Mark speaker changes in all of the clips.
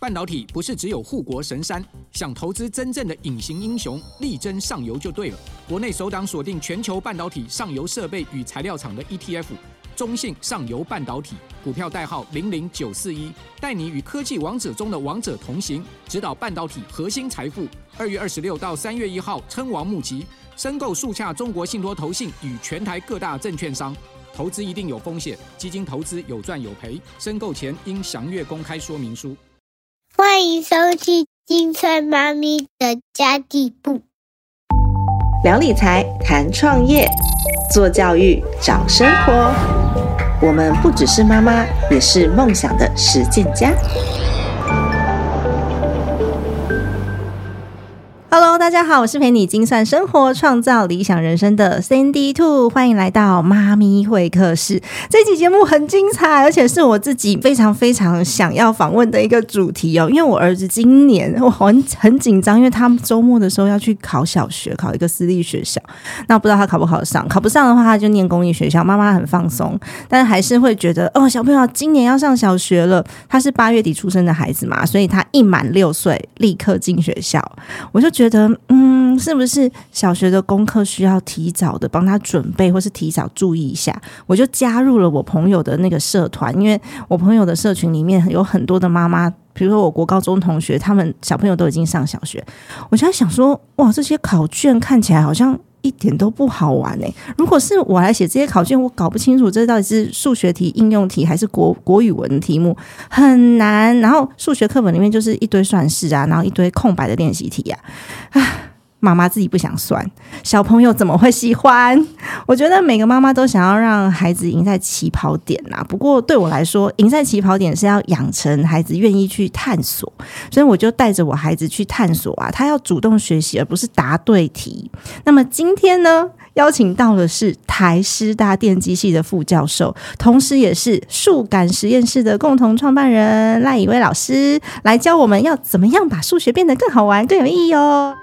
Speaker 1: 半导体不是只有护国神山，想投资真正的隐形英雄，力争上游就对了。国内首档锁定全球半导体上游设备与材料厂的 ETF， 中信上游半导体，股票代号00941，带你与科技王者中的王者同行，指导半导体核心财富。2月26到3月1号称王募集，申购速洽中国信托投信与全台各大证券商。投资一定有风险，基金投资有赚有赔，申购前应详阅公开说明书。
Speaker 2: 欢迎收听金翠妈咪的家地部，
Speaker 3: 聊理财，谈创业，做教育，找生活。我们不只是妈妈，也是梦想的实践家。Hello， 大家好，我是陪你精算生活、创造理想人生的 Sandy Two， 欢迎来到妈咪会客室。这期节目很精彩，而且是我自己非常非常想要访问的一个主题哦。因为我儿子今年我很紧张，因为他周末的时候要去考小学，考一个私立学校。那不知道他考不考得上？考不上的话，他就念公立学校。妈妈很放松，但是还是会觉得哦，小朋友今年要上小学了。他是8月底出生的孩子嘛，所以他一满6岁立刻进学校。我就觉得是不是小学的功课需要提早的帮他准备，或是提早注意一下？我就加入了我朋友的那个社团，因为我朋友的社群里面有很多的妈妈，比如说我国高中同学，他们小朋友都已经上小学。我就在想说，哇，这些考卷看起来好像一点都不好玩欸。如果是我来写这些考卷，我搞不清楚这到底是数学题、应用题还是国语文的题目，很难。然后数学课本里面就是一堆算式啊，然后一堆空白的练习题啊，妈妈自己不想算，小朋友怎么会喜欢？我觉得每个妈妈都想要让孩子赢在起跑点啊。不过对我来说，赢在起跑点是要养成孩子愿意去探索，所以我就带着我孩子去探索啊，他要主动学习，而不是答对题。那么今天呢，邀请到的是台师大电机系的副教授，同时也是数感实验室的共同创办人赖以威老师，来教我们要怎么样把数学变得更好玩、更有意义哦。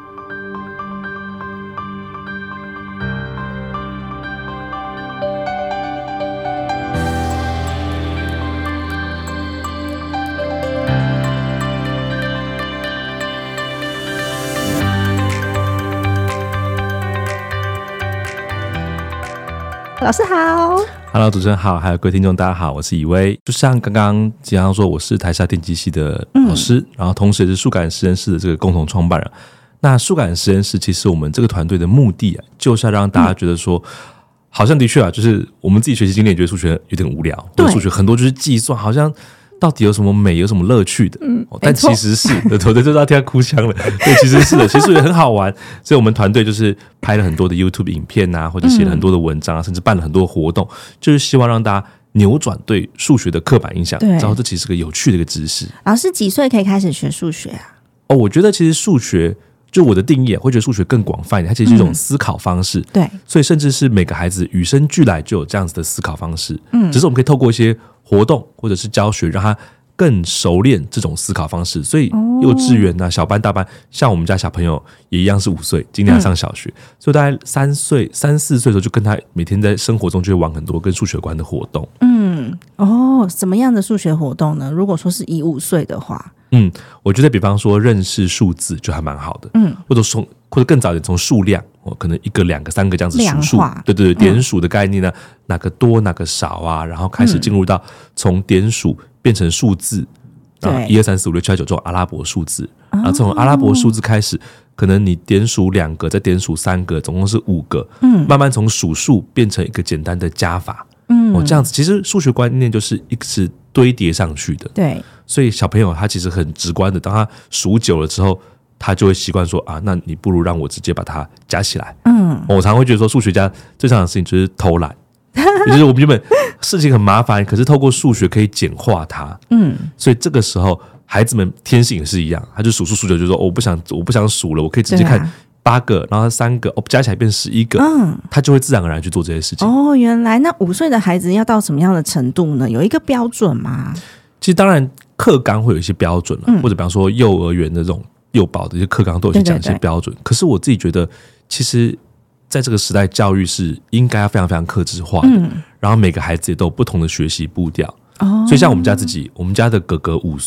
Speaker 3: 老师好。
Speaker 4: Hello， 主持人好，还有各位听众大家好，我是以威。就像刚刚即将说，我是台师大电机系的老师，然后同时也是数感实验室的这个共同创办人。那数感实验室其实我们这个团队的目的啊，就是要让大家觉得说，好像的确啊，就是我们自己学习经验觉得数学有点无聊，或者数学很多就是计算，好像到底有什么美，有什么乐趣的？但其实是，对，就是要听他哭腔了。对，其实是的，其实数学很好玩，所以我们团队就是拍了很多的 YouTube 影片啊，或者写了很多的文章啊，甚至办了很多活动，就是希望让大家扭转对数学的刻板印象，然后这其实是个有趣的一个知识。
Speaker 3: 老师几岁可以开始学数学啊？
Speaker 4: 我觉得其实数学，就我的定义会觉得数学更广泛一点，它其实是一种思考方式。对，所以甚至是每个孩子与生俱来就有这样子的思考方式。只是我们可以透过一些活动或者是教学，让他更熟练这种思考方式。所以幼稚园啊、小班、大班，像我们家小朋友也一样是5岁，今年要上小学，所以大概3岁、3、4岁的时候，就跟他每天在生活中就会玩很多跟数学有关的活动。
Speaker 3: 什么样的数学活动呢？如果说是以5岁的话，
Speaker 4: 我觉得比方说认识数字就还蛮好的，或者更早一点从数量，可能1个、2个、3个这样子数数，对，点数的概念呢，哪个多哪个少啊，然后开始进入到从点数变成数字，1、2、3、4、5、6、7、8、9这种阿拉伯数字，然后从阿拉伯数字开始，可能你点数2个，再点数3个，总共是5个，慢慢从数数变成一个简单的加法。这样子其实数学观念就是一直堆叠上去的。对，所以小朋友他其实很直观的，当他数久了之后，他就会习惯说啊，那你不如让我直接把它加起来。我常会觉得说，数学家最常的事情就是偷懒，也就是我们原本事情很麻烦，可是透过数学可以简化它。所以这个时候孩子们天性也是一样，他就数久就说，我不想数了，我可以直接看8个，然后3个，加起来变11个，他就会自然而然去做这些事情。
Speaker 3: 原来那5岁的孩子要到什么样的程度呢？有一个标准吗？
Speaker 4: 其实当然课纲会有一些标准了，或者比方说幼儿园的这种幼保的一些课纲都有去讲一些标准。可是我自己觉得，其实在这个时代，教育是应该要非常非常客制化的，然后每个孩子也都有不同的学习步调。所以像我们家自己，我们家的哥哥5岁。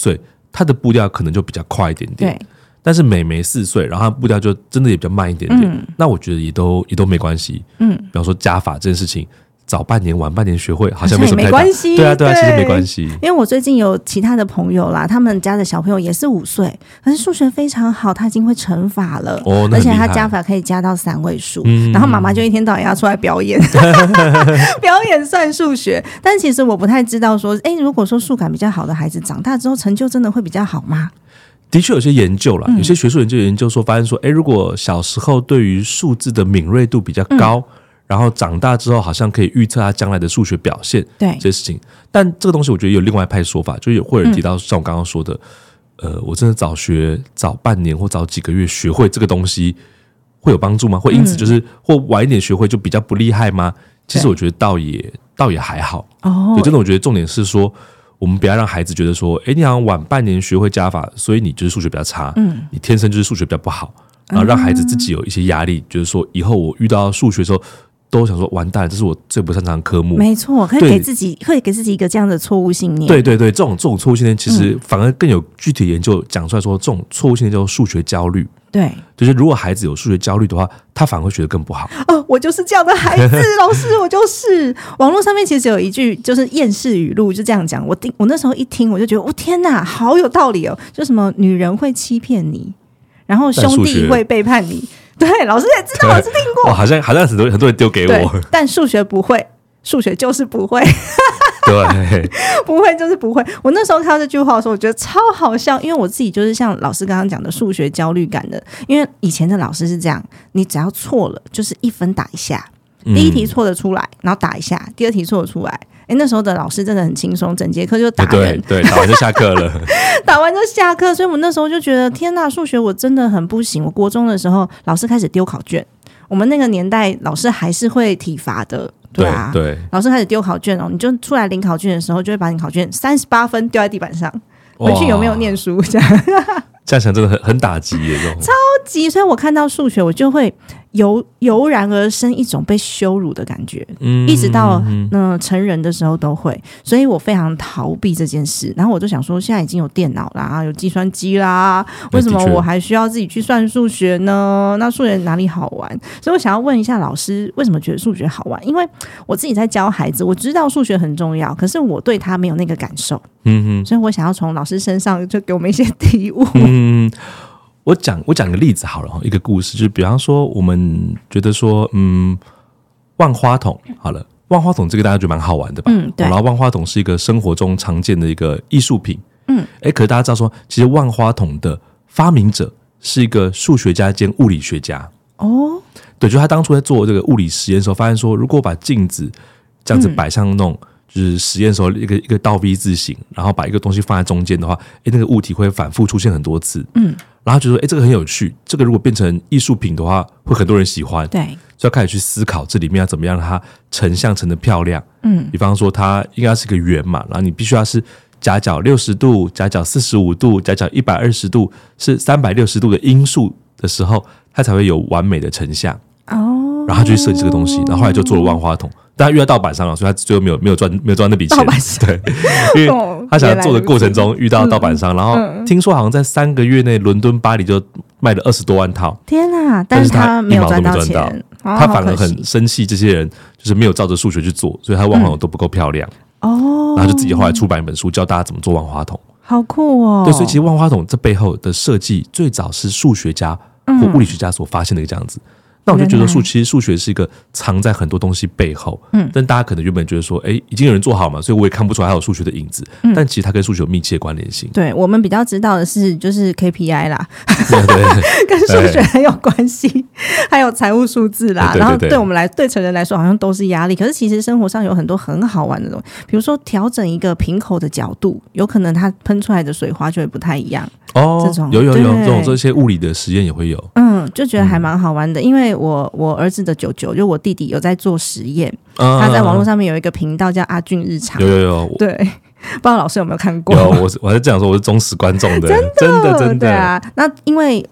Speaker 4: 他的步调可能就比较快一点点。
Speaker 3: 对，
Speaker 4: 但是妹妹4岁，然后她步调就真的也比较慢一点点。那我觉得也都没关系。比方说加法这件事情，早半年晚半年学会好像没什么太大
Speaker 3: 关系。
Speaker 4: 对啊，其实没关系。
Speaker 3: 因为我最近有其他的朋友啦，他们家的小朋友也是5岁，可是数学非常好，他已经会乘法了，而且他加法可以加到3位数。然后妈妈就一天到晚要出来表演表演算数学。但其实我不太知道说，如果说数感比较好的孩子长大之后成就真的会比较好吗？
Speaker 4: 的确有些研究啦，有些学术研究说发现说，如果小时候对于数字的敏锐度比较高，然后长大之后好像可以预测他将来的数学表现，对这些事情。但这个东西我觉得有另外一派说法，就会有人提到像我刚刚说的，我真的早半年或早几个月学会这个东西会有帮助吗？会因此就是或晚一点学会就比较不厉害吗？其实我觉得倒也还好。对，真的我觉得重点是说，我们不要让孩子觉得说，你好像晚半年学会加法，所以你就是数学比较差，你天生就是数学比较不好，然后让孩子自己有一些压力，就是说以后我遇到数学的时候，都想说完蛋了，这是我最不擅长的科目。没错，可以给自己一个这样的错误信念。对，这种错误信念其实反而更有具体研究讲出来说，这种错误信念叫做数学焦虑。对，就是如果孩子有数学焦虑的话，他反而会学得更不好。我就是这样的孩子，老师，我就是。网络上面其实有一句就是厌世语录，就这样讲。我那时候一听，我就觉得，天哪，好有道理哦！就什么女人会欺骗你，然后兄弟会背叛你。对，老师也知道，老师听过。好像很多人丢给我，但数学不会，数学就是不会。对，不会就是不会。我那时候看到这句话的时候，我觉得超好笑，因为我自己就是像老师刚刚讲的数学焦虑感的。因为以前的老师是这样，你只要错了，就是1分打一下，第一题错的出来，然后打一下，第二题错的出来。那时候的老师真的很轻松，整节课就打人，对，打完就下课了，打完就下课。所以我那时候就觉得，天哪，数学我真的很不行。我国中的时候，老师开始丢考卷，我们那个年代老师还是会体罚的。对啊，对，老师开始丢考卷你就出来领考卷的时候，就会把你考卷38分丢在地板上，回去有没有念书这样。这样想真的很打击耶，这种超级。所以我看到数学，我就会油然而生一种被羞辱的感觉，一直到成人的时候都会。所以我非常逃避这件事。然后我就想说，现在已经有电脑啦，有计算机啦，为什么我还需要自己去算数学呢？那数学哪里好玩？所以我想要问一下老师，为什么觉得数学好玩？因为我自己在教孩子，我知道数学很重要，可是我对他没有那个感受。所以我想要从老师身上就给我们一些体悟。我讲个例子好了，一个故事，就是比方说我们觉得说，万花筒好了，万花筒这个大家觉得蛮好玩的吧？对。然后万花筒是一个生活中常见的一个艺术品。可是大家知道说，其实万花筒的发明者是一个数学家兼物理学家。对，就他当初在做这个物理实验的时候，发现说，如果把镜子这样子摆上那种。就是实验的时候一个倒 V 字形，然后把一个东西放在中间的话，那个物体会反复出现很多次。然后就说这个很有趣，这个如果变成艺术品的话，会很多人喜欢。对，所以要开始去思考这里面要怎么样让它成像成的漂亮。比方说它应该是个圆嘛，然后你必须要是夹角60度、夹角45度、夹角120度，是360度的因数的时候，它才会有完美的成像。然后他就去设计这个东西，然后后来就做了万花筒。但他遇到盗版商了，所以他最后没有赚那笔钱。对，因为他想做的过程中遇到盗版商，然后听说好像在3个月内，伦敦、巴黎就卖了20多万套。天哪！但是他没有赚到钱，他反而很生气，这些人就是没有照着数学去做，所以他万花筒都不够漂亮。然后就自己后来出版一本书，教大家怎么做万花筒。好酷哦！对，所以其实万花筒这背后的设计，最早是数学家或物理学家所发现的一个这样子。那我就觉得其实数学是一个藏在很多东西背后，但大家可能原本觉得说，已经有人做好嘛，所以我也看不出来还有数学的影子，但其实它跟数学有密切关联性。对，我们比较知道的是就是 KPI 啦，对，跟数学很有关系，还有财务数字啦，然后对我们对成人来说好像都是压力，可是其实生活上有很多很好玩的东西，比如说调整一个瓶口的角度，有可能它喷出来的水花就会不太一样。这种有这些物理的实验也会有，就觉得还蛮好玩的。因为我儿子的舅舅，就我弟弟有在做实验，他在网络上面有一个频道叫阿俊日常，有，对，不知道老师有没有看过？有，我还是这样说，我是忠实观众的，真的对啊。那因为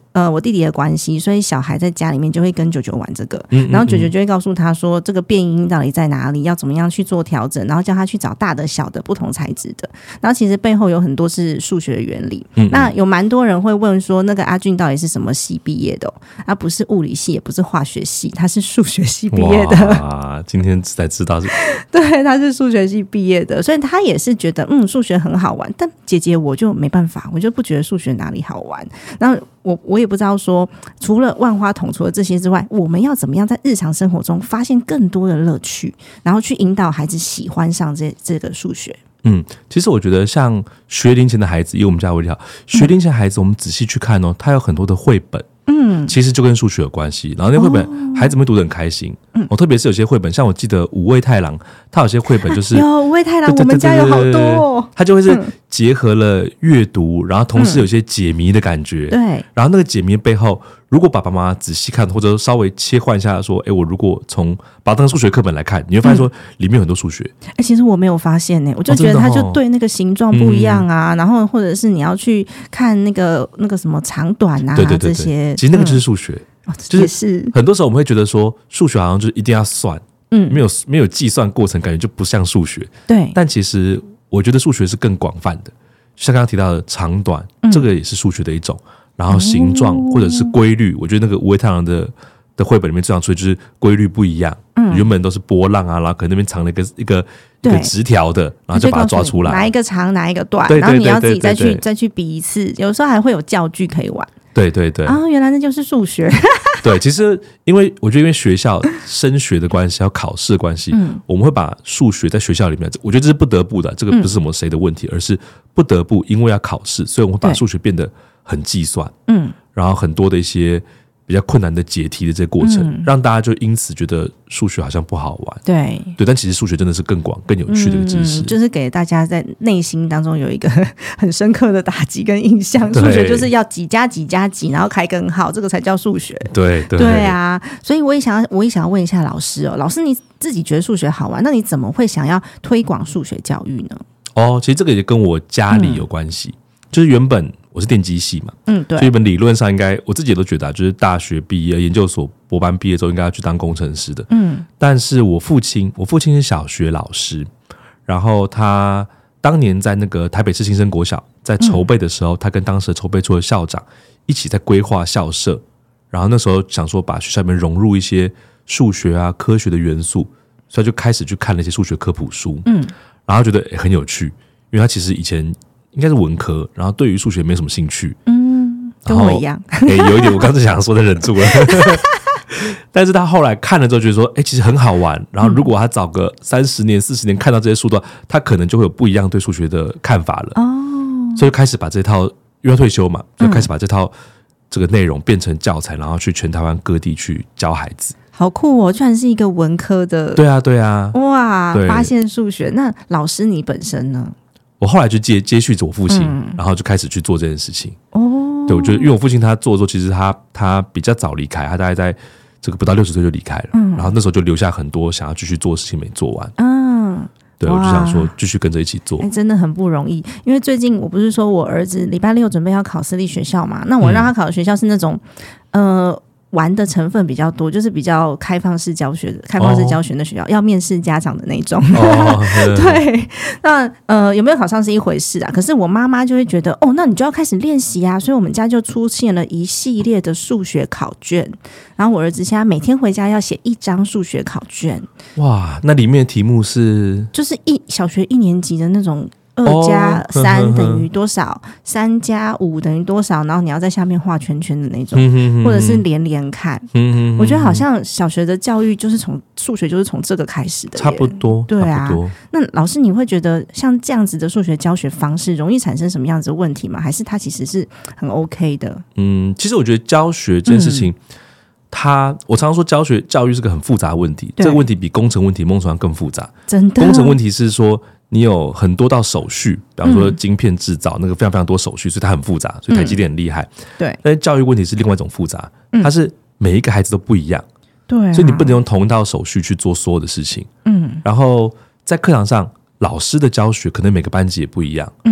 Speaker 3: 我弟弟的关系，所以小孩在家里面就会跟舅舅玩这个，然后舅舅就会告诉他说这个变音到底在哪里，要怎么样去做调整，然后叫他去找大的小的不同材质的，然后其实背后有很多是数学的原理。那有蛮多人会问说那个阿俊到底是什么系毕业的他不是物理系也不是化学系，他是数学系毕业的。
Speaker 4: 哇，今天才知道是
Speaker 3: 对，他是数学系毕业的，所以他也是觉得数学很好玩，但姐姐我就没办法，我就不觉得数学哪里好玩。然后我也不知道说除了万花筒除了这些之外，我们要怎么样在日常生活中发现更多的乐趣，然后去引导孩子喜欢上这个数学。
Speaker 4: 其实我觉得像学龄前的孩子，以我们家为例，学龄前的孩子我们仔细去看他有很多的绘本，其实就跟数学有关系，然后那绘本孩子们会读得很开心。特别是有些绘本，像我记得五味太郎，他有些绘本就是
Speaker 3: 有五味太郎，我们家有好多哦。
Speaker 4: 他就会是结合了阅读，然后同时有些解谜的感觉。
Speaker 3: 对，
Speaker 4: 然后那个解谜背后，如果爸爸妈妈仔细看，或者稍微切换一下说，我如果把它当数学课本来看，你会发现说里面有很多数学。
Speaker 3: 其实我没有发现我就觉得它就对那个形状不一样啊，然后或者是你要去看那个什么长短啊，对这些，
Speaker 4: 其实那个就是数学。就是很多时候我们会觉得说数学好像就是一定要算，没有计算过程，感觉就不像数学。对，但其实我觉得数学是更广泛的，像刚刚提到的长短，这个也是数学的一种。然后形状或者是规律，我觉得那个五味太郎的绘本里面最常出现就是规律不一样，原本都是波浪啊，然后可能那边藏了一个直条的，然后就把它抓出来，
Speaker 3: 哪一个长哪一个短，然后你要自己再去比一次，有时候还会有教具可以玩。对原来那就是数学。
Speaker 4: 对，其实因为我觉得因为学校升学的关系，还有考试的关系，我们会把数学在学校里面，我觉得这是不得不的，这个不是什么谁的问题，而是不得不因为要考试，所以我们会把数学变得很计算，然后很多的一些比较困难的解题的这个过程，让大家就因此觉得数学好像不好玩。对，但其实数学真的是更广、更有趣的一个知识，
Speaker 3: 就是给大家在内心当中有一个很深刻的打击跟印象。数学就是要几加几加几，然后开根号，这个才叫数学。对啊，所以我也想要问一下老师老师你自己觉得数学好玩，那你怎么会想要推广数学教育呢？
Speaker 4: 其实这个也跟我家里有关系，就是原本我是电机系嘛，对，所以理论上应该我自己也都觉得就是大学毕业、研究所博班毕业之后应该要去当工程师的，但是我父亲是小学老师，然后他当年在那个台北市新生国小在筹备的时候，他跟当时筹备处的校长一起在规划校舍，然后那时候想说把学校里面融入一些数学啊、科学的元素，所以就开始去看了一些数学科普书，然后觉得很有趣，因为他其实以前应该是文科，然后对于数学没什么兴趣，
Speaker 3: 跟我一样，
Speaker 4: 有一点我刚才想说的忍住了，但是他后来看了之后觉得说，其实很好玩，然后如果他早个30年、40年看到这些书的话，他可能就会有不一样对数学的看法了，所以就开始把这套，因为他退休嘛，就开始把这套这个内容变成教材，然后去全台湾各地去教孩子。
Speaker 3: 好酷哦，居然是一个文科的。
Speaker 4: 对啊，
Speaker 3: 哇，发现数学。那老师你本身呢？
Speaker 4: 我后来就接续着我父亲，然后就开始去做这件事情。对，我觉得因为我父亲他做的时候，其实他比较早离开，他大概在这个不到60岁就离开了，然后那时候就留下很多想要继续做的事情没做完。对，我就想说继续跟着一起做，
Speaker 3: 真的很不容易。因为最近我不是说我儿子礼拜6准备要考私立学校嘛，那我让他考的学校是那种玩的成分比较多，就是比较开放式教学的学校，要面试家长的那种。对，那有没有考上是一回事啊，可是我妈妈就会觉得那你就要开始练习啊，所以我们家就出现了一系列的数学考卷，然后我儿子现在每天回家要写1张数学考卷。
Speaker 4: 哇，那里面的题目是
Speaker 3: 就是小学1年级的那种2加3等于多少，3加5等于多少，然后你要在下面画圈圈的那种，或者是连看。我觉得好像小学的教育就是从数学就是从这个开始的，
Speaker 4: 差不多。对啊，
Speaker 3: 那老师你会觉得像这样子的数学教学方式容易产生什么样子的问题吗？还是它其实是很 OK 的？
Speaker 4: 其实我觉得教学这件事情，我常常说教育是个很复杂的问题，这个问题比工程问题梦想更复杂。真的，工程问题是说你有很多道手续，比方说晶片制造，那个非常非常多手续，所以它很复杂，所以台积电很厉害。对，但是教育问题是另外一种复杂，它是每一个孩子都不一样，对，所以你不能用同一道手续去做所有的事情。然后在课堂上，老师的教学可能每个班级也不一样。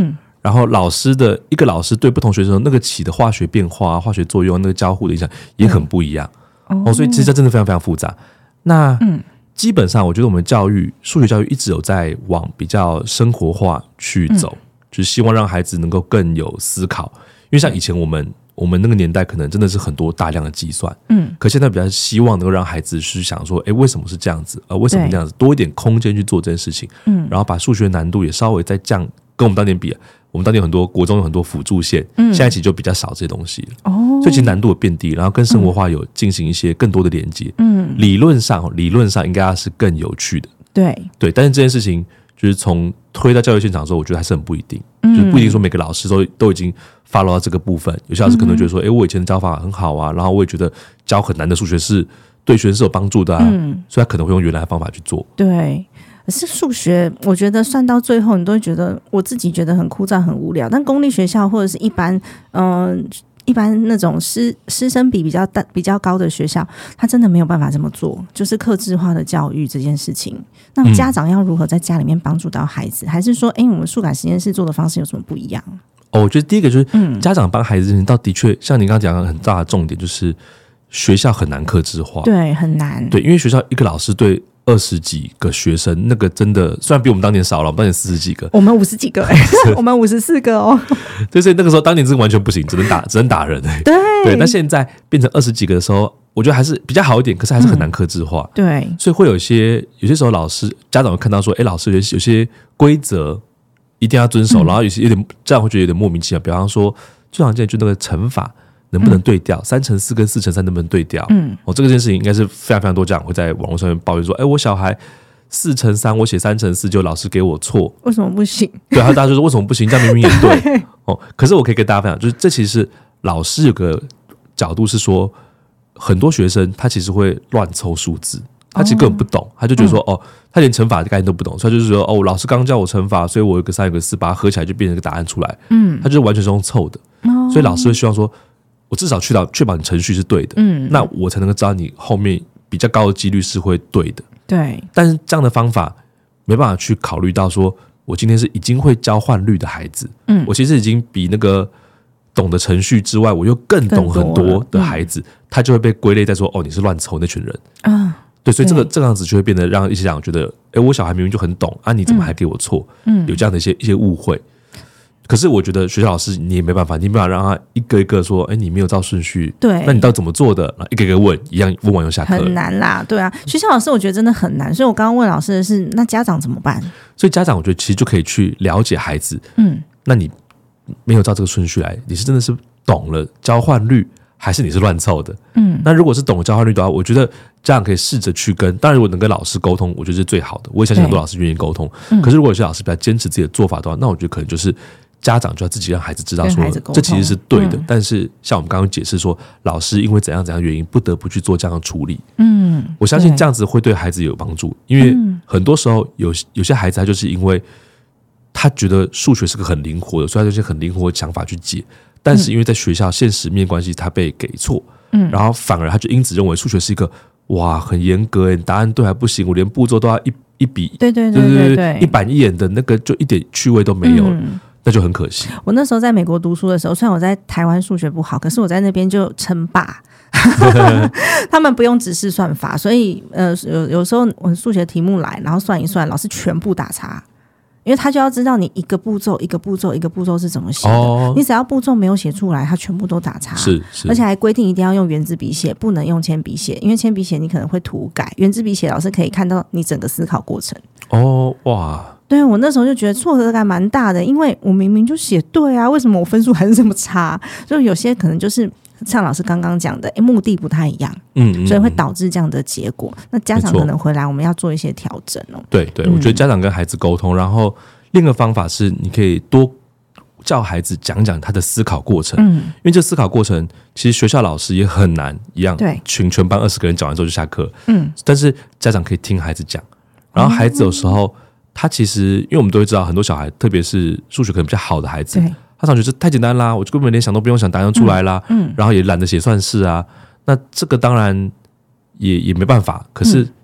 Speaker 4: 然后一个老师对不同学生那个起的化学变化、化学作用、那个交互的影响也很不一样。所以其实这真的非常非常复杂。那基本上我觉得我们数学教育一直有在往比较生活化去走，就是希望让孩子能够更有思考。因为像以前我们那个年代可能真的是很多大量的计算，可现在比较希望能够让孩子去想说，为什么是这样子，为什么这样子，多一点空间去做这件事情，然后把数学难度也稍微再降，跟我们当年比，我们当年很多国中有很多辅助线，现在其实就比较少这些东西了，所以其实难度有变低，然后跟生活化有进行一些更多的连接，理论上应该是更有趣的，对，但是这件事情就是从推到教育现场的时候，我觉得还是很不一定，就是不一定说每个老师都已经 follow 到这个部分。有些老师可能觉得说，我以前的教法很好啊，然后我也觉得教很难的数学是对学生是有帮助的啊，所以他可能会用原来的方法去做。
Speaker 3: 对，可是数学我觉得算到最后，你都会觉得我自己觉得很枯燥、很无聊。但公立学校或者是一般那种师生比比较高的学校，他真的没有办法这么做，就是客制化的教育这件事情。那家长要如何在家里面帮助到孩子？还是说，我们数感实验室做的方式有什么不一样？
Speaker 4: 我觉得第一个就是家长帮孩子，到的确像你刚刚讲的很大的重点，就是学校很难客制化，
Speaker 3: 对，很难，
Speaker 4: 对，因为学校一个老师对20几个学生，那个真的虽然比我们当年少了，我们当年40几个，
Speaker 3: 我们50几个，我们54个哦。
Speaker 4: 对，所以那个时候当年真的完全不行，只能打人。对，那现在变成20几个的时候，我觉得还是比较好一点，可是还是很难客制化。
Speaker 3: 对，
Speaker 4: 所以会有些时候家长会看到说，老师有些规则一定要遵守，然后有些这样会觉得有点莫名其妙。比方说，最常见就那个乘法能不能对调，3×4跟4×3能不能对调？这件事情应该是非常非常多家长会在网络上面抱怨说，我小孩4×3，我写3×4，就老师给我错，
Speaker 3: 为什么不行？
Speaker 4: 对，大家就说为什么不行？这样明明也对可是我可以跟大家分享，就是这其实是老师有个角度是说，很多学生他其实会乱凑数字。他其实根本不懂，他就觉得说，他连乘法的概念都不懂，所以他就是说，老师刚教我乘法，所以我有个3有个4，把它合起来就变成一个答案出来。他就是完全是用凑的，所以老师会希望说，我至少确保你程序是对的，那我才能够知道你后面比较高的几率是会对的。
Speaker 3: 对，
Speaker 4: 但是这样的方法没办法去考虑到说，我今天是已经会交换率的孩子，我其实已经比那个懂得程序之外，我又更懂很多的孩子，他就会被归类在说，你是乱凑那群人啊。对，所以这样子就会变得让一些家长觉得，我小孩明明就很懂啊，你怎么还给我错？有这样的一些误会。可是我觉得学校老师你也没办法，你没办法让他一个一个说，你没有照顺序，
Speaker 3: 对，
Speaker 4: 那你到底怎么做的？一个一个问，一样问完又下课，
Speaker 3: 很难啦，对啊。学校老师我觉得真的很难，所以我刚刚问老师的是，那家长怎么办？
Speaker 4: 所以家长我觉得其实就可以去了解孩子，那你没有照这个顺序来，你是真的是懂了交换率，还是你是乱凑的？那如果是懂了交换率的话，我觉得家长可以试着去当然如果能跟老师沟通，我觉得是最好的。我也相信很多老师愿意沟通，可是如果有些老师比较坚持自己的做法的话，那我觉得可能就是家长就要自己让孩子知道说，这其实是对的。但是像我们刚刚解释说，老师因为怎样原因不得不去做这样的处理。我相信这样子会对孩子有帮助，因为很多时候有些孩子他就是因为他觉得数学是个很灵活的，所以他就很灵活的想法去解。但是因为在学校现实面关系，他被给错，然后反而他就因此认为数学是一个很严格，答案对还不行，我连步骤都要一笔，对，一板一眼的那个就一点趣味都没有了。那就很可惜。我
Speaker 3: 那时候在美国读书的时候，虽然我在台湾数学不好，可是我在那边就称霸。他们不用指示算法，所以有时候我数学题目来，然后算一算，老师全部打叉。因为他就要知道你一个步骤一个步骤一个步骤是怎么写的，你只要步骤没有写出来，他全部都打叉。是，而且还规定一定要用圆珠笔写，不能用铅笔写，因为铅笔写你可能会涂改，圆珠笔写老师可以看到你整个思考过程。对，我那时候就觉得挫折感蛮大的，因为我明明就写对啊，为什么我分数还是这么差？就有些可能就是像老师刚刚讲的，目的不太一样，所以会导致这样的结果。那家长可能回来，我们要做一些调整哦。
Speaker 4: 对，我觉得家长跟孩子沟通，然后另一个方法是，你可以多叫孩子讲讲他的思考过程，因为这思考过程其实学校老师也很难一样，对，全班20个人讲完之后就下课，但是家长可以听孩子讲，然后孩子有时候他其实，因为我们都会知道，很多小孩，特别是数学可能比较好的孩子，他常觉得太简单啦，我就根本连想都不用想，答案出来啦，然后也懒得写算式啊。那这个当然也没办法，可是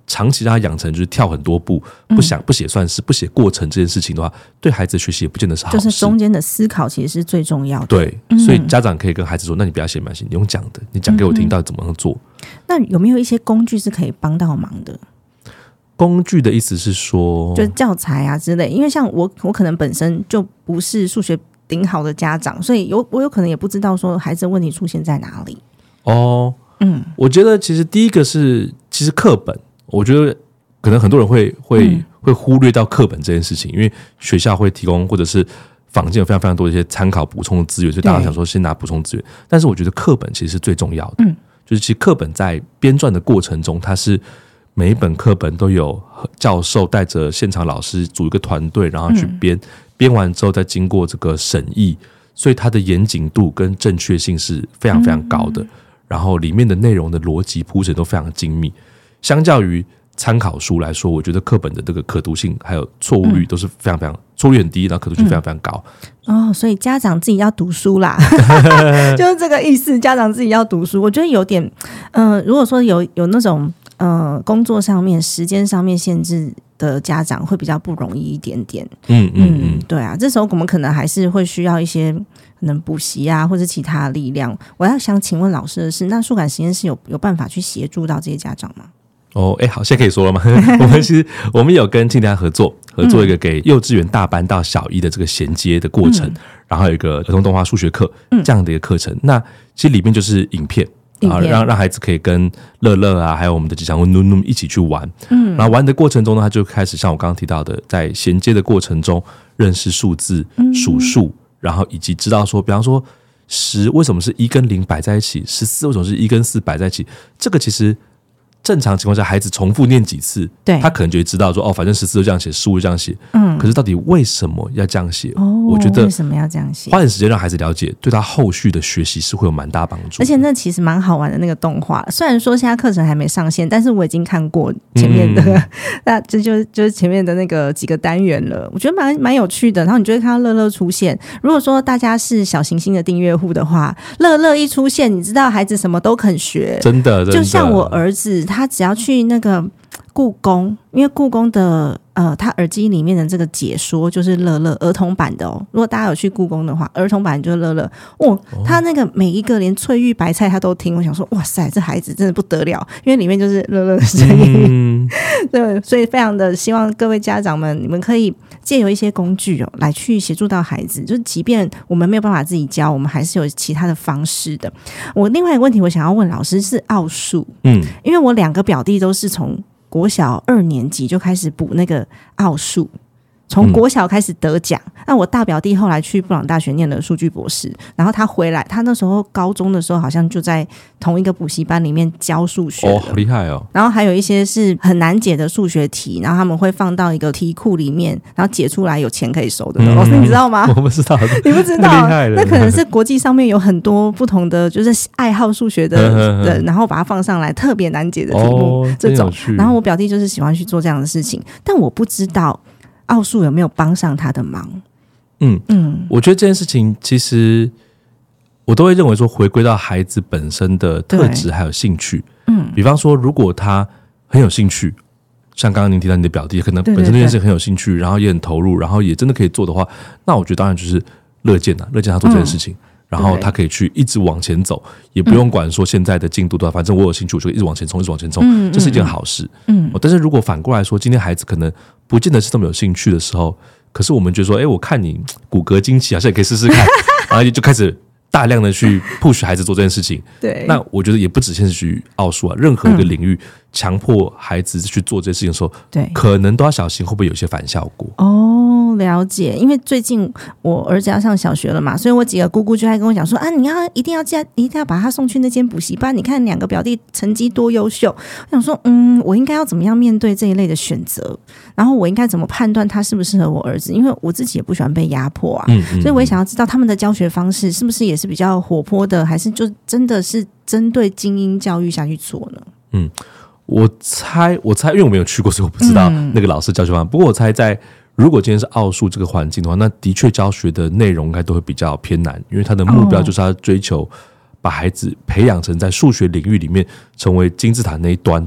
Speaker 4: 长期让他养成就是跳很多步，不写算式，不写过程这件事情的话，对孩子的学习也不见得是好事。
Speaker 3: 就是中间的思考其实是最重要的。
Speaker 4: 对，所以家长可以跟孩子说，那你不要写满心，你用讲的，你讲给我听到底怎么样做。
Speaker 3: 那有没有一些工具是可以帮到忙的？
Speaker 4: 工具的意思是说，
Speaker 3: 就是教材啊之类，因为像我可能本身就不是数学顶好的家长，所以我有可能也不知道说孩子的问题出现在哪里。我觉得其实第一个是，其实课本，我觉得可能很多人会忽略到课本这件事情，因为学校会提供或者是坊间有非常非常多的一些参考补充的资源，所以大家想说先拿补充资源，但是我觉得课本其实是最重要的。就是其实课本在编撰的过程中，它是每一本课本都有教授带着现场老师组一个团队，然后去编完之后再经过这个审议，所以它的严谨度跟正确性是非常非常高的。然后里面的内容的逻辑铺陈都非常精密，相较于参考书来说，我觉得课本的这个可读性还有错误率都是非常非常错误率很低，然后可读性非常非常高。 所以家长自己要读书啦，就是这个意思。家长自己要读书，我觉得有点，如果说有那种工作上面、时间上面限制的家长，会比较不容易一点点。对啊，这时候我们可能还是会需要一些可能补习啊，或者其他的力量。我要想请问老师的是，那数感实验室有办法去协助到这些家长吗？
Speaker 4: 好，现在可以说了吗？我们有跟庆典合作一个给幼稚园大班到小一的这个衔接的过程，然后有一个儿童动画数学课这样的一个课程。那其实里面就是影片让孩子可以跟乐乐啊，还有我们的吉祥物努努一起去玩。然后玩的过程中呢，他就开始像我刚刚提到的，在衔接的过程中认识数字、数数，然后以及知道说，比方说10为什么是1跟0摆在一起，14为什么是1跟4摆在一起，这个其实正常情况下，孩子重复念几次，他可能就会知道说，反正14就这样写，15就这样写。可是到底为什么要这样写？我觉得
Speaker 3: 为什么要这样写？
Speaker 4: 花点时间让孩子了解，对他后续的学习是会有蛮大帮助。
Speaker 3: 而且那其实蛮好玩的那个动画，虽然说现在课程还没上线，但是我已经看过前面的，那就是前面的那个几个单元了，我觉得蛮有趣的。然后你就会看到乐乐出现。如果说大家是小行星的订阅户的话，乐乐一出现，你知道孩子什么都肯学，
Speaker 4: 真的。
Speaker 3: 就像我儿子，他只要去那个故宫，因为故宫的他耳机里面的这个解说就是乐乐儿童版的如果大家有去故宫的话，儿童版就是乐乐他那个每一个连翠玉白菜他都听，我想说哇塞，这孩子真的不得了，因为里面就是乐乐的声音。对，所以非常的希望各位家长们，你们可以借由一些工具来去协助到孩子，就即便我们没有办法自己教，我们还是有其他的方式的。我另外一个问题我想要问老师是奥数，因为我2个表弟都是从国小2年级就开始补那个奥数，从国小开始得奖。那我大表弟后来去布朗大学念了数据博士，然后他回来，他那时候高中的时候好像就在同一个补习班里面教数学
Speaker 4: 好厉害哦。
Speaker 3: 然后还有一些是很难解的数学题，然后他们会放到一个题库里面，然后解出来有钱可以收的。老师你知道吗？
Speaker 4: 我不知道。
Speaker 3: 你不知道？那可能是国际上面有很多不同的就是爱好数学的人，然后把它放上来特别难解的题目这种。然后我表弟就是喜欢去做这样的事情，但我不知道奥数有没有帮上他的忙。
Speaker 4: 我觉得这件事情其实我都会认为说回归到孩子本身的特质还有兴趣。比方说如果他很有兴趣，像刚刚您提到你的表弟可能本身这件事很有兴趣，然后也很投入，然后也真的可以做的话，那我觉得当然就是乐见他做这件事情。然后他可以去一直往前走，也不用管说现在的进度的话，反正我有兴趣我就一直往前冲，这是一件好事。但是如果反过来说，今天孩子可能不见得是这么有兴趣的时候，可是我们觉得说，我看你骨骼惊奇，好像也可以试试看，然后就开始大量的去 push 孩子做这件事情。对，那我觉得也不只限于奥数任何一个领域，强迫孩子去做这件事情的时候，可能都要小心会不会有一些反效果。
Speaker 3: 了解。因为最近我儿子要上小学了嘛，所以我几个姑姑就在跟我讲说你一定要把他送去那间补习班，你看2个表弟成绩多优秀。我想说我应该要怎么样面对这一类的选择，然后我应该怎么判断他适不适合我儿子，因为我自己也不喜欢被压迫所以我也想要知道他们的教学方式是不是也是比较活泼的，还是就真的是针对精英教育下去做呢？
Speaker 4: 我猜，因为我没有去过，所以我不知道那个老师教学方法。不过我猜如果今天是奥数这个环境的话，那的确教学的内容应该都会比较偏难，因为他的目标就是要追求把孩子培养成在数学领域里面成为金字塔那一端的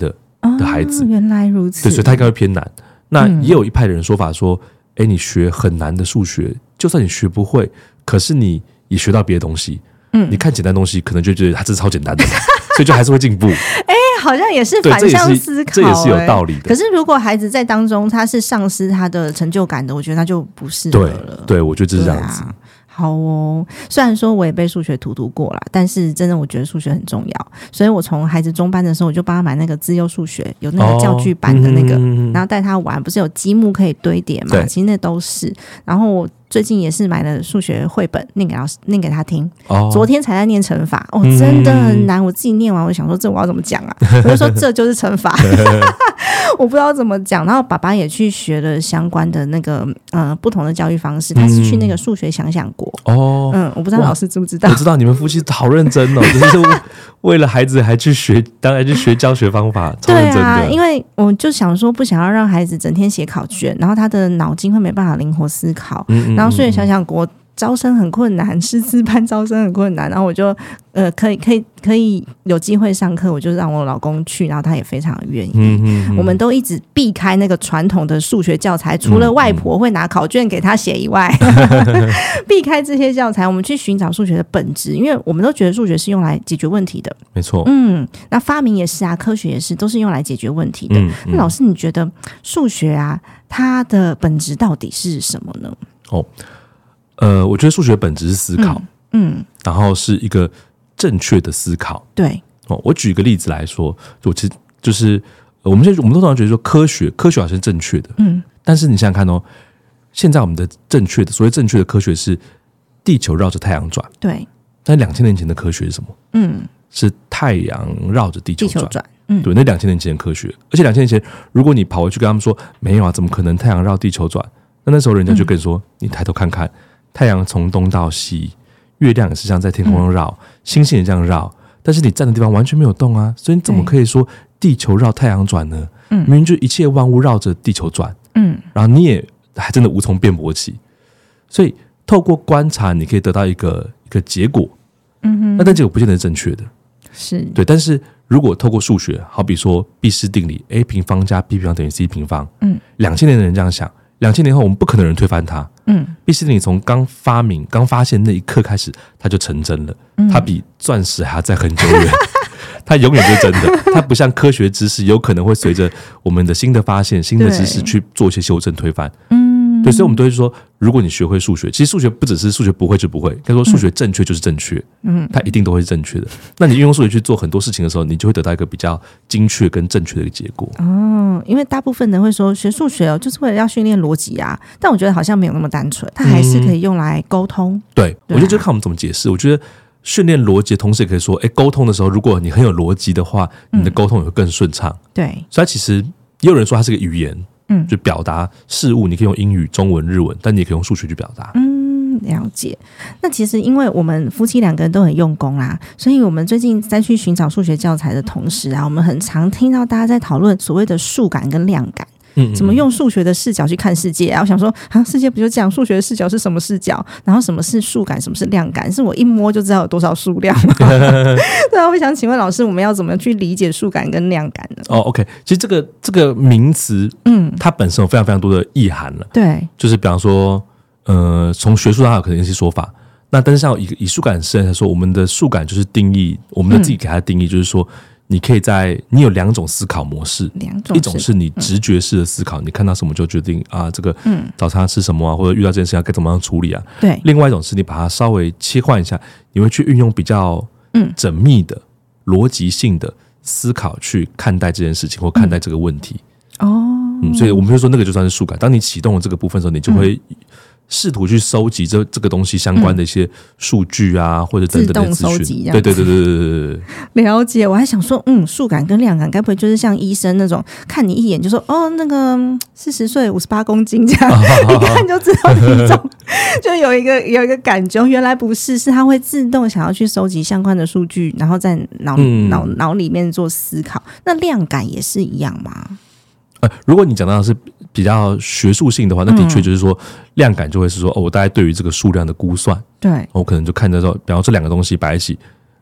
Speaker 4: 的孩子，
Speaker 3: 原来如此，
Speaker 4: 对，所以他应该会偏难。那也有一派的人说法说，你学很难的数学，就算你学不会，可是你也学到别的东西。你看简单的东西，可能就觉得它这是超简单的，所以就还是会进步。
Speaker 3: 好像也是反向思考，
Speaker 4: 这也是有道理的。
Speaker 3: 可是如果孩子在当中他是丧失他的成就感的，我觉得他就不适合了。
Speaker 4: 对，我觉得这是这样子。
Speaker 3: 好哦，虽然说我也被数学荼毒过啦，但是真的我觉得数学很重要，所以我从孩子中班的时候，我就帮他买那个资优数学，有那个教具版的那个，然后带他玩，不是有积木可以堆叠嘛？其实那都是。然后我最近也是买了数学绘本，念给他听。昨天才在念乘法，真的很难。我自己念完，我想说这我要怎么讲啊？我就说这就是乘法。我不知道怎么讲，然后爸爸也去学了相关的那个不同的教育方式，他是去那个数学想想国我不知道老师知不知道？
Speaker 4: 我知道你们夫妻好认真哦，就是为了孩子还去学，当然去学教学方法，超认真的。对啊，
Speaker 3: 因为我就想说不想要让孩子整天写考卷，然后他的脑筋会没办法灵活思考，然后数学想想国招生很困难，师资班招生很困难，然后我就可以有机会上课，我就让我老公去，然后他也非常愿意。我们都一直避开那个传统的数学教材，除了外婆会拿考卷给他写以外，避开这些教材，我们去寻找数学的本质，因为我们都觉得数学是用来解决问题的。
Speaker 4: 没错，
Speaker 3: 那发明也是啊，科学也是，都是用来解决问题的。那老师，你觉得数学啊，它的本质到底是什么呢？
Speaker 4: 我觉得数学本质是思考，然后是一个正确的思考。
Speaker 3: 对，
Speaker 4: 我举一个例子来说，其实就是我们都常常觉得说科学好像是正确的，但是你想想看现在我们的所谓正确的科学是地球绕着太阳转，
Speaker 3: 对，
Speaker 4: 但2000年前的科学是什么？是太阳绕着地球转。对，那2000年前的科学，而且2000年前，如果你跑回去跟他们说没有啊，怎么可能太阳绕地球转？那时候人家就跟你说，你抬头看看。太阳从东到西，月亮也是像在天空中绕，星星也这样绕，但是你站的地方完全没有动啊，所以你怎么可以说地球绕太阳转呢？明明就一切万物绕着地球转，然后你也还真的无从辩驳起。所以透过观察，你可以得到一个结果，那但结果不见得是正确的，
Speaker 3: 是
Speaker 4: 对。但是如果透过数学，好比说毕氏定理 ，a 平方加 b 平方等于 c 平方，2000年的人这样想。2000年后，我们不可能有人推翻它。毕氏定理从刚发现那一刻开始，它就成真了。它比钻石还要再很久远，它永远就是真的。它不像科学知识，有可能会随着我们的新的发现、新的知识去做一些修正、推翻。对，所以我们都会说，如果你学会数学，其实数学不只是数学不会就不会，应该说数学正确就是正确，它一定都会是正确的。那你运用数学去做很多事情的时候，你就会得到一个比较精确跟正确的一个结果。
Speaker 3: 因为大部分人会说学数学就是为了要训练逻辑啊，但我觉得好像没有那么单纯，它还是可以用来沟通。对，
Speaker 4: 我觉得就看我们怎么解释。我觉得训练逻辑的同时也可以说，沟通的时候，如果你很有逻辑的话，你的沟通也会更顺畅。
Speaker 3: 对，
Speaker 4: 所以它其实也有人说它是个语言。就表达事物，你可以用英语、中文、日文，但你也可以用数学去表达。
Speaker 3: 了解。那其实因为我们夫妻2个人都很用功啦，所以我们最近在去寻找数学教材的同时啊，我们很常听到大家在讨论所谓的数感跟量感。怎么用数学的视角去看世界啊？我想说世界不就这样？数学的视角是什么视角？然后什么是数感，什么是量感？是我一摸就知道有多少数量吗？对啊，我想请问老师，我们要怎么去理解数感跟量感呢
Speaker 4: ？OK， 其实这个名词，它本身有非常非常多的意涵了。
Speaker 3: 对，
Speaker 4: 就是比方说，从学术上有可能一些说法。那但是像以数感师来说，我们的数感就是定义，我们的自己给它的定义就是说。你有2种思考模式，一种是你直觉式的思考，你看到什么就决定啊，这个早餐要吃什么啊，或者遇到这件事情该怎么样处理啊。
Speaker 3: 对。
Speaker 4: 另外一种是你把它稍微切换一下，你会去运用比较缜密的、逻辑性的思考去看待这件事情或看待这个问题。所以我们会说那个就算是数感。当你启动了这个部分的时候，你就会试图去收集这个东西相关的一些数据啊，或者等等的资讯。对，
Speaker 3: 了解。我还想说，数感跟量感，该不会就是像医生那种看你一眼就说，那个40岁58公斤这样，一看就知道体重，就有一个感觉。原来不是，是他会自动想要去收集相关的数据，然后在脑里面做思考。那量感也是一样吗？
Speaker 4: 如果你讲到的是比较学术性的话，那的确就是说量感就会是说，我大概对于这个数量的估算，
Speaker 3: 对，
Speaker 4: 我可能就看着说，比方说这2个东西摆一起，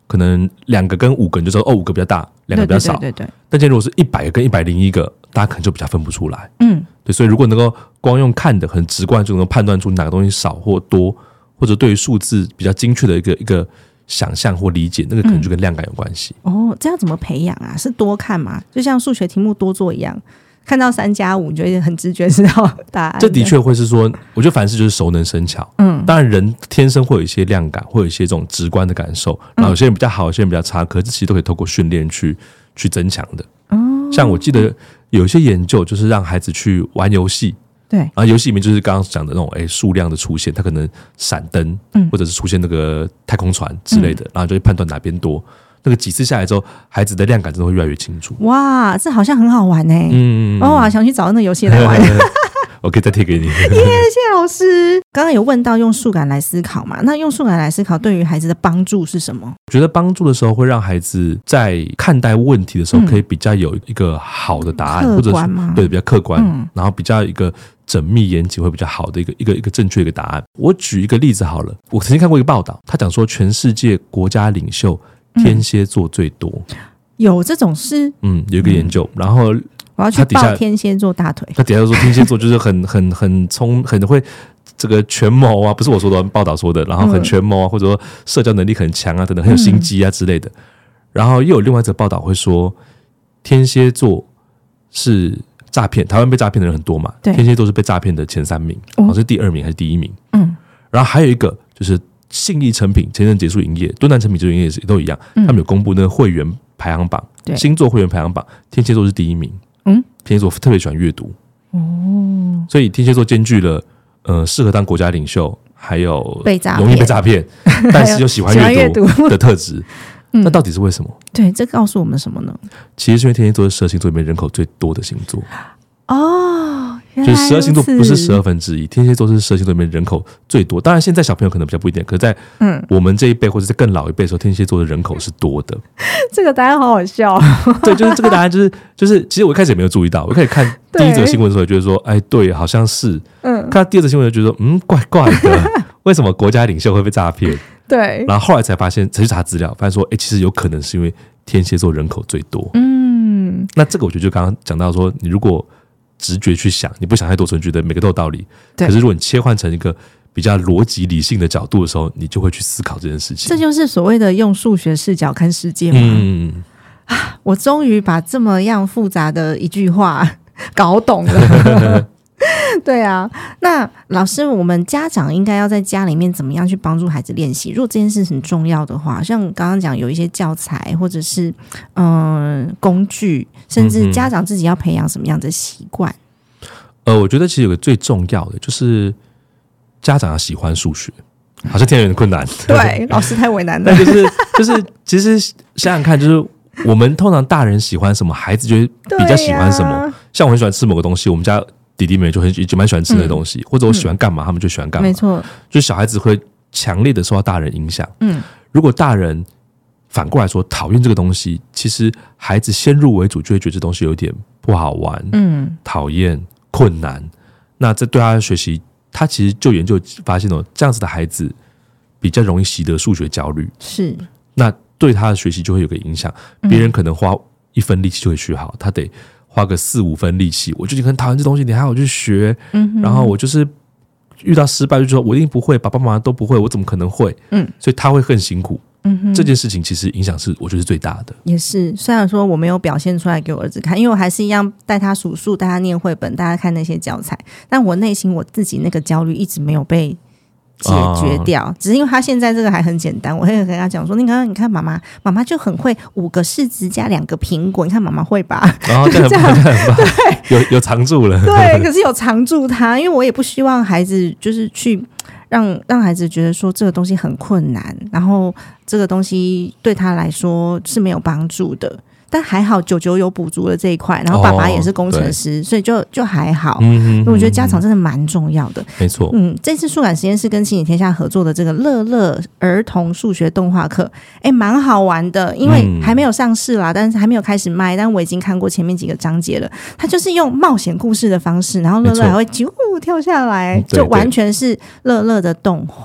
Speaker 4: 可能2个跟5个你就知道5个比较大，2个比较少。
Speaker 3: 对。
Speaker 4: 但今天如果是100个跟101个，大家可能就比较分不出来。对，所以如果能够光用看的很直观就能够判断出哪个东西少或多，或者对于数字比较精确的一个想象或理解，那个可能就跟量感有关系。
Speaker 3: 这要怎么培养啊？是多看吗？就像数学题目多做一样，看到3+5，你就会很直觉知道答案。
Speaker 4: 这的确会是说，我觉得凡事就是熟能生巧。当然人天生会有一些量感，会有一些这种直观的感受，然后有些人比较好，有些人比较差，可是其实都可以透过训练去增强的。像我记得有一些研究，就是让孩子去玩游戏。
Speaker 3: 对，
Speaker 4: 然后游戏里面就是刚刚讲的那种数量的出现，它可能闪灯，或者是出现那个太空船之类的，然后就会判断哪边多。那个几次下来之后，孩子的量感真的会越来越清楚。
Speaker 3: 哇，这好像很好玩我好想去找那游戏来玩。
Speaker 4: 我可以再贴给你。
Speaker 3: 谢谢老师。刚刚有问到用数感来思考嘛？那用数感来思考对于孩子的帮助是什么？
Speaker 4: 我觉得帮助的时候会让孩子在看待问题的时候可以比较有一个好的答案，
Speaker 3: 客观吗？
Speaker 4: 或者对比较客观，然后比较一个缜密严谨会比较好的一个正确的一个答案。我举一个例子好了，我曾经看过一个报道，他讲说全世界国家领袖天蝎座最多。
Speaker 3: 有这种事？
Speaker 4: 有一个研究，然后
Speaker 3: 我要去抱天蝎座大腿。
Speaker 4: 他底下就说天蝎座就是很会这个权谋啊，不是我说的，报道说的，然后很权谋啊，或者说社交能力很强啊，等等，很有心机啊之类的。然后又有另外一则报道会说，天蝎座是诈骗，台湾被诈骗的人很多嘛，天蝎座是被诈骗的前3名，好像是第2名还是第1名。然后还有一个就是信义诚品前阵结束营业，敦南诚品结束营业也都一样，他们有公布那个会员排行榜，星座会员排行榜，天蝎座是第1名。天蝎座特别喜欢阅读，所以天蝎座兼具了适合当国家领袖，还有容易被诈骗，但是又喜欢阅读的特质。那到底是为什么？
Speaker 3: 对，这告诉我们什么呢？
Speaker 4: 其实是因为天蝎座是12星座里面人口最多的星座。
Speaker 3: 就是
Speaker 4: 12星座不是1/12，天蝎座是12星座里面人口最多。当然现在小朋友可能比较不一点，可是在我们这一辈或者在更老一辈的时候，天蝎座的人口是多的。
Speaker 3: 这个答案好好笑。
Speaker 4: 对，就是这个答案就是其实我一开始也没有注意到，我一开始看第一则新闻的时候也觉得说对，好像是。看到第2则新闻就觉得怪怪的，为什么国家领袖会被诈骗？
Speaker 3: 对，
Speaker 4: 然后后来才发现，才去查资料，发现说其实有可能是因为天蝎座人口最多。那这个我觉得就刚刚讲到说，你如果直觉去想，你不想太多，纯觉得每个都有道理。可是如果你切换成一个比较逻辑理性的角度的时候，你就会去思考这件事情。
Speaker 3: 这就是所谓的用数学视角看世界吗？我终于把这么样复杂的一句话搞懂了。对啊，那老师，我们家长应该要在家里面怎么样去帮助孩子练习？如果这件事很重要的话，像刚刚讲有一些教材或者是工具，甚至家长自己要培养什么样的习惯？
Speaker 4: 我觉得其实有个最重要的就是家长要喜欢数学，好像听起来有点困难。
Speaker 3: 对，老师太为难了。
Speaker 4: 就是其实想想看，就是我们通常大人喜欢什么，孩子就会比较喜欢什么。像我很喜欢吃某个东西，我们家弟弟妹妹就蛮喜欢吃那东西，或者我喜欢干嘛，他们就喜欢干嘛。
Speaker 3: 没错，
Speaker 4: 就是小孩子会强烈的受到大人影响。如果大人反过来说讨厌这个东西，其实孩子先入为主就会觉得这东西有点不好玩，讨厌、困难。那这对他的学习，他其实就研究发现这样子的孩子比较容易习得数学焦虑。
Speaker 3: 是，
Speaker 4: 那对他的学习就会有个影响。别人可能花1分力气就会学好，他得花个4-5分力气，我就很讨厌这东西，你还要我去学，然后我就是遇到失败就说我一定不会，爸爸妈妈都不会，我怎么可能会？所以他会更辛苦。这件事情其实影响是我觉得是最大的。
Speaker 3: 也是，虽然说我没有表现出来给我儿子看，因为我还是一样带他数数，带他念绘本，带他看那些教材，但我内心我自己那个焦虑一直没有被解决掉，只是因为他现在这个还很简单，我会跟他讲说，你看妈妈就很会5个柿子加2个苹果，你看妈妈会吧？
Speaker 4: 这样很棒，对，有藏住了，
Speaker 3: 对，可是有藏住他，因为我也不希望孩子就是去让孩子觉得说这个东西很困难，然后这个东西对他来说是没有帮助的。但还好九九有补足了这一块，然后爸爸也是工程师，所以就还好。我觉得家长真的蛮重要的。
Speaker 4: 没错。
Speaker 3: 这次数感实验室跟亲子天下合作的这个乐乐儿童数学动画课，蛮好玩的，因为还没有上市啦，但是还没有开始卖，但我已经看过前面几个章节了。它就是用冒险故事的方式，然后乐乐还会跳下来，就完全是乐乐的动画。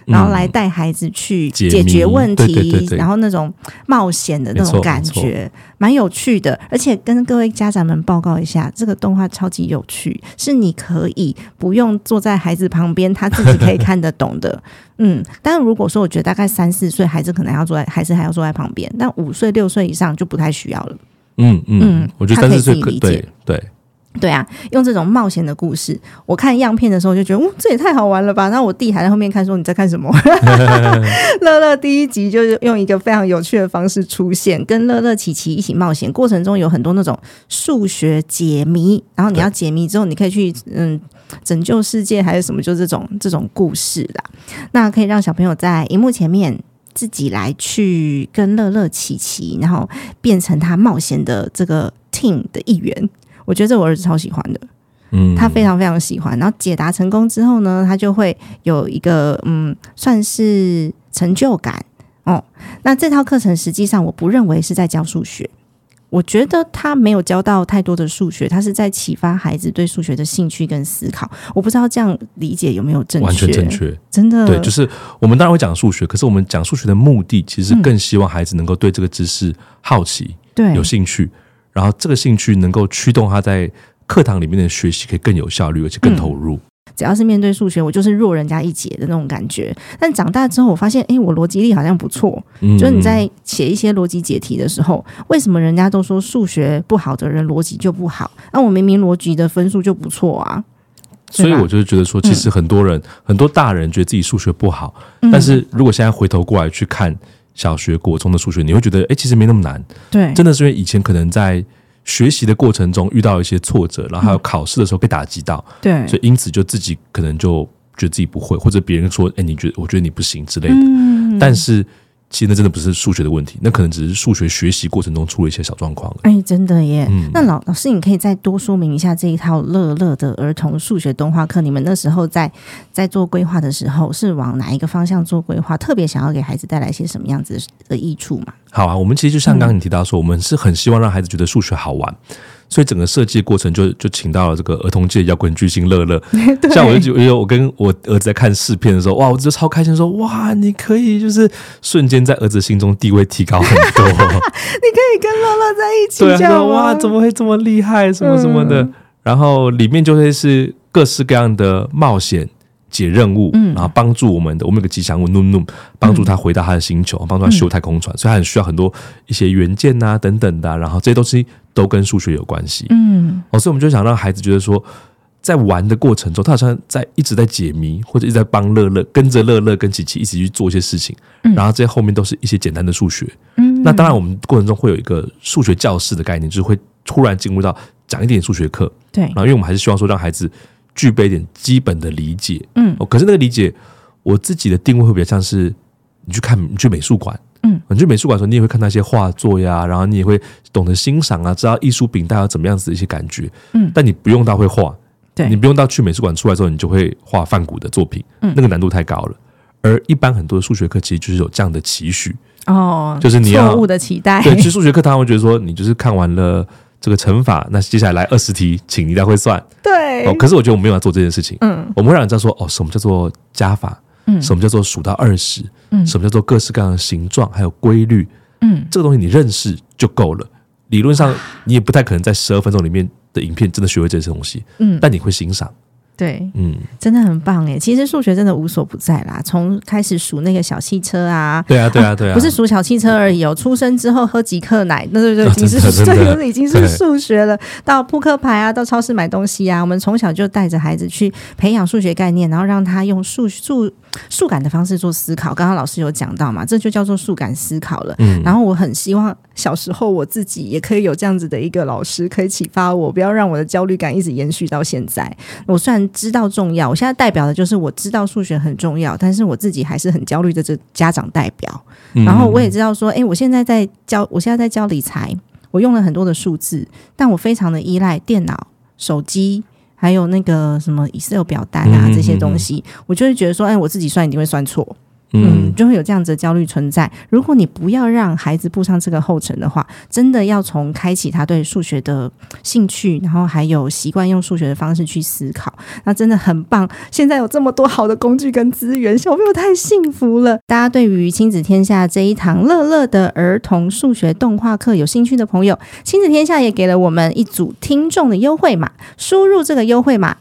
Speaker 3: 然后来带孩子去解决问题，对，然后那种冒险的那种感觉蛮有趣的。而且跟各位家长们报告一下，这个动画超级有趣，是你可以不用坐在孩子旁边，他自己可以看得懂的。但如果说我觉得大概3、4岁孩子可能孩子还要坐在旁边，但5岁6岁以上就不太需要了。
Speaker 4: 我觉得3、4岁
Speaker 3: 对啊，用这种冒险的故事，我看样片的时候就觉得，这也太好玩了吧！然后我弟还在后面看，说你在看什么？乐乐第1集就是用一个非常有趣的方式出现，跟乐乐、琪琪一起冒险，过程中有很多那种数学解谜，然后你要解谜之后，你可以去拯救世界，还是什么，就这种故事啦。那可以让小朋友在荧幕前面自己来去跟乐乐、琪琪，然后变成他冒险的这个 team 的一员。我觉得这我儿子超喜欢的，他非常非常喜欢。然后解答成功之后呢，他就会有一个算是成就感哦。那这套课程实际上我不认为是在教数学，我觉得他没有教到太多的数学，他是在启发孩子对数学的兴趣跟思考。我不知道这样理解有没有正确？
Speaker 4: 完全正确，
Speaker 3: 真的。
Speaker 4: 对，就是我们当然会讲数学，可是我们讲数学的目的其实更希望孩子能够对这个知识好奇，对，有兴趣。然后这个兴趣能够驱动他在课堂里面的学习可以更有效率，而且更投入。
Speaker 3: 只要是面对数学，我就是弱人家一截的那种感觉。但长大之后，我发现，我逻辑力好像不错。就是你在写一些逻辑解题的时候，为什么人家都说数学不好的人逻辑就不好？那我明明逻辑的分数就不错啊。
Speaker 4: 所以我就觉得说，其实很多人、很多大人觉得自己数学不好，但是如果现在回头过来去看小学、国中的数学，你会觉得其实没那么难。对，真的是因为以前可能在学习的过程中遇到一些挫折，然后还有考试的时候被打击到，对，所以因此就自己可能就觉得自己不会，或者别人说我觉得你不行之类的。但是其实那真的不是数学的问题，那可能只是数学学习过程中出了一些小状况。
Speaker 3: 真的耶。那老师你可以再多说明一下这一套乐乐的儿童数学动画课，你们那时候在做规划的时候是往哪一个方向做规划，特别想要给孩子带来一些什么样子的益处吗？好
Speaker 4: 啊，我们其实就像刚刚你提到说，我们是很希望让孩子觉得数学好玩，所以整个设计过程就请到了这个儿童界摇滚巨星乐乐。像我跟我儿子在看试片的时候，哇，我就超开心，说哇，你可以就是瞬间在儿子心中地位提高很多。你可
Speaker 3: 以跟乐乐在一起，
Speaker 4: 对啊，哇，怎么会这么厉害，什么什么的。然后里面就会是各式各样的冒险。解任务，然后帮助我们有个吉祥物努努，帮助他回到他的星球，帮助他修太空船，所以他很需要很多一些元件啊等等的，然后这些东西都跟数学有关系。所以我们就想让孩子觉得说，在玩的过程中，他好像一直在解谜，或者一直在帮乐乐，跟着乐乐跟琪琪一起去做一些事情，然后这些后面都是一些简单的数学。那当然我们过程中会有一个数学教室的概念，就是会突然进入到讲一点数学课，对，然后因为我们还是希望说让孩子具备一点基本的理解，可是那个理解，我自己的定位会比较像是你去美术馆，你去美术馆的时候，你也会看那些画作呀，然后你也会懂得欣赏啊，知道艺术品带有怎么样子的一些感觉，但你不用到会画，你不用到去美术馆出来之后，你就会画梵谷的作品，那个难度太高了。而一般很多的数学课其实就是有这样的期许，就是你要
Speaker 3: 错误的期待。
Speaker 4: 对，其实数学课他会觉得说，你就是看完了这个乘法，那接下来20题，请你一定要会算。对，可是我觉得我们没有要做这件事情。我们会让人知道说，什么叫做加法，什么叫做数到20，什么叫做各式各样的形状，还有规律。这个东西你认识就够了。理论上，你也不太可能在12分钟里面的影片真的学会这些东西。但你会欣赏。
Speaker 3: 对，真的很棒耶！其实数学真的无所不在啦，从开始数那个小汽车啊，对啊，不是数小汽车而已哦，出生之后喝几克奶，那就已经是已经是数学了。到扑克牌啊，到超市买东西啊，我们从小就带着孩子去培养数学概念，然后让他用数感的方式做思考。刚刚老师有讲到嘛，这就叫做数感思考了。然后我很希望小时候我自己也可以有这样子的一个老师，可以启发我，不要让我的焦虑感一直延续到现在。我虽然知道重要，我现在代表的就是我知道数学很重要，但是我自己还是很焦虑的这家长代表。然后我也知道说，我现在在教理财，我用了很多的数字，但我非常的依赖电脑、手机，还有那个什么 Excel 表单啊这些东西，我就会觉得说，我自己算一定会算错。 就会有这样子的焦虑存在。如果你不要让孩子步上这个后尘的话，真的要从开启他对数学的兴趣，然后还有习惯用数学的方式去思考，那真的很棒。现在有这么多好的工具跟资源，小朋友太幸福了。大家对于亲子天下这一堂乐乐的儿童数学动画课有兴趣的朋友，亲子天下也给了我们一组听众的优惠码，输入这个优惠码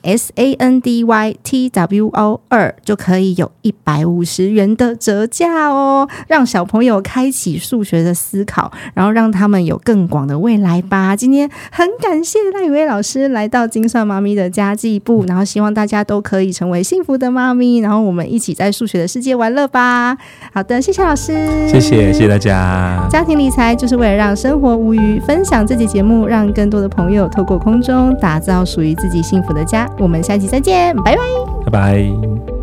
Speaker 3: SANDYTWO2 就可以有150元的折价哦，让小朋友开启数学的思考，然后让他们有更广的未来吧。今天很感谢赖宇威老师来到精算妈咪的家计部，然后希望大家都可以成为幸福的妈咪，然后我们一起在数学的世界玩乐吧。好的，谢谢老师，
Speaker 4: 谢谢大家。家
Speaker 3: 庭理财就是为了让生活无虞，分享这集节目，让更多的朋友透过空中打造属于自己幸福的家。我们下期再见，拜拜，
Speaker 4: 拜拜。